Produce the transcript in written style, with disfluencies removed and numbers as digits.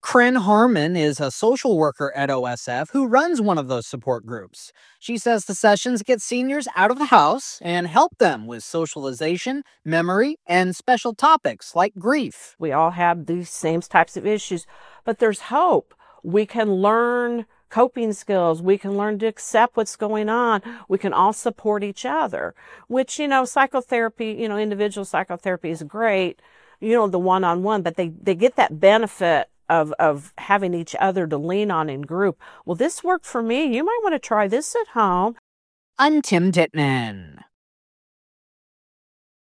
Corinne Harmon is a social worker at OSF who runs one of those support groups. She says the sessions get seniors out of the house and help them with socialization, memory, and special topics like grief. We all have these same types of issues, but there's hope. We can learn coping skills. We can learn to accept what's going on. We can all support each other, which, psychotherapy, individual psychotherapy is great, the one-on-one, but they get that benefit of having each other to lean on in group. Well, this worked for me. You might want to try this at home. I'm Tim Titman.